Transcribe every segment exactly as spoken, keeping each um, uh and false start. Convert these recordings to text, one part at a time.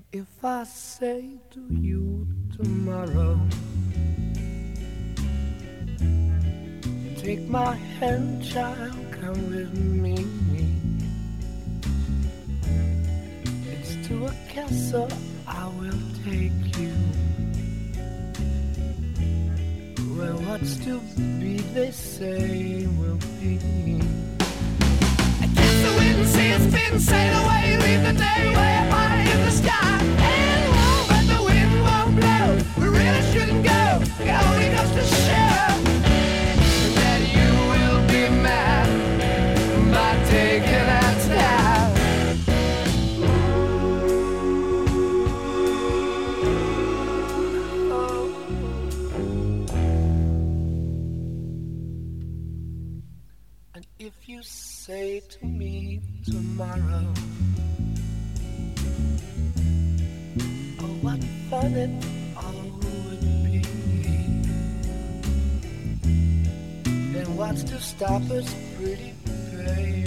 If I say to you tomorrow, take my hand, child, come with me. It's to a castle I will take you, where what's to be, they say, will be. I guess the wind sails spin, sail away, leave the day way up high in the sky. And won't, but the wind won't blow. We really shouldn't go. It only goes to show that you will be mad by taking that step. And if you say to me tomorrow, oh, what fun it all would be, then what's to stop us, pretty baby?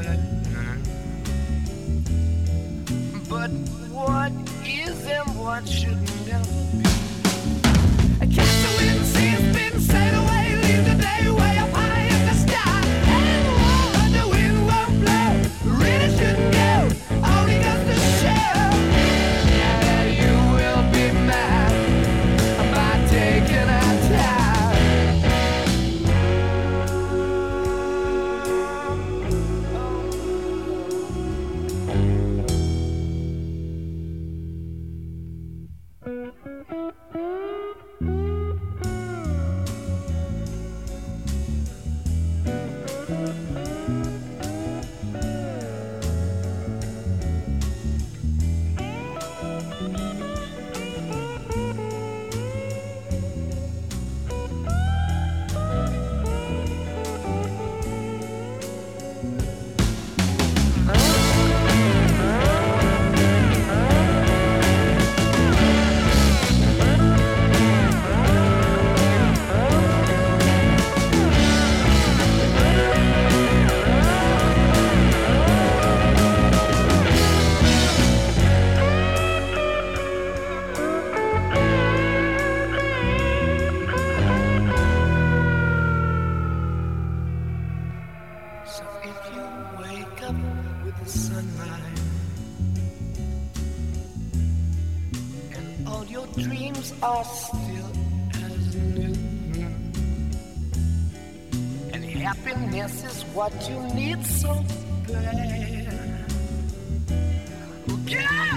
But what is and what should never be? I catch the wind, see it spin, sail away, leave the day way up high in the sky. And won't, but the wind won't blow. Really shouldn't go, only goes to show that you will be mad by taking our time. So if you wake up with the sunrise and all your dreams are still as new, and happiness is what you need so bad, well, get out!